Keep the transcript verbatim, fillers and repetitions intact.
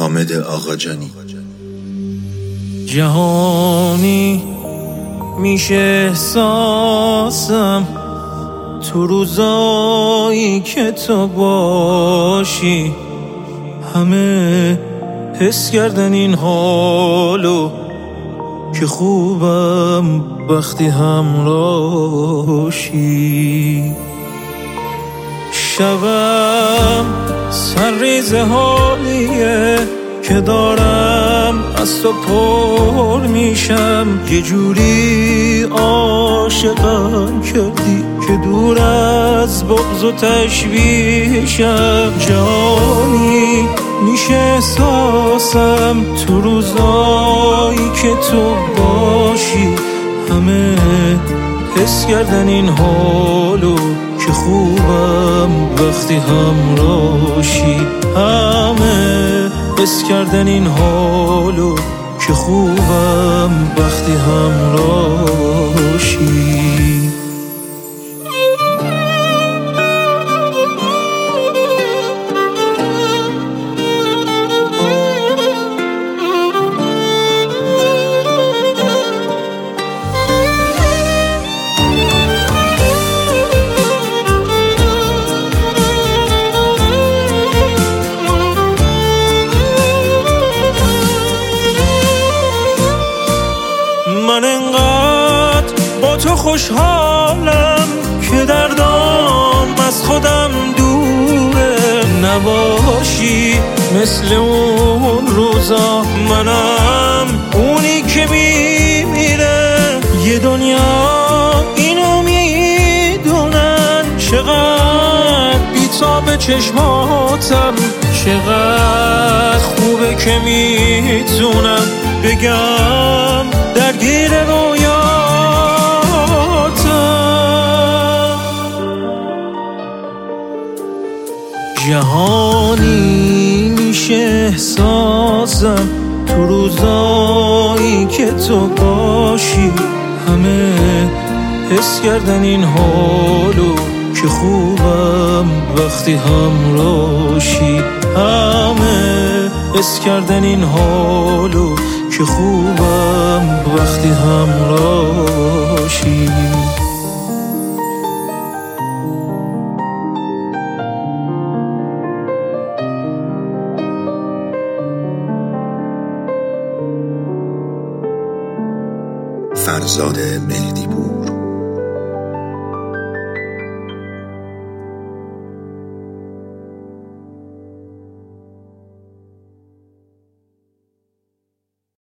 حامد آقاجانی. جهانی میشه احساسم تو روزایی که تو باشی، همه حس کردن این حالو که خوبم وقتی همراهشی. شبم سرریز حالیه که دارم از تو پر میشم، یه جوری عاشقم کردی که دور از بغض و تشویشم. جانی میشه احساسم تو روزایی که تو باشی، همه حس کردن این حالو که خوبم وقتی همراهشی. همه حس کردن این حالو که خوبم وقتی همراهشی. من انقدر با تو خوشحالم که دردام از خودم دوره. نباشی مثل اون روزا، منم اونی که میمیره. یه دنیا اینو میدونن چقدر بی‌تاب چشماتم، چقدر خوبه که میتونم بگم درگیر رویاتم. جهانی میشه احساسم تو روزایی که تو باشی، همه حس کردن این حالو که خوبم وقتی همراهشی. همه حس کردن این حالو که خوبم وقتی همراهشی. فرزاد مهدی.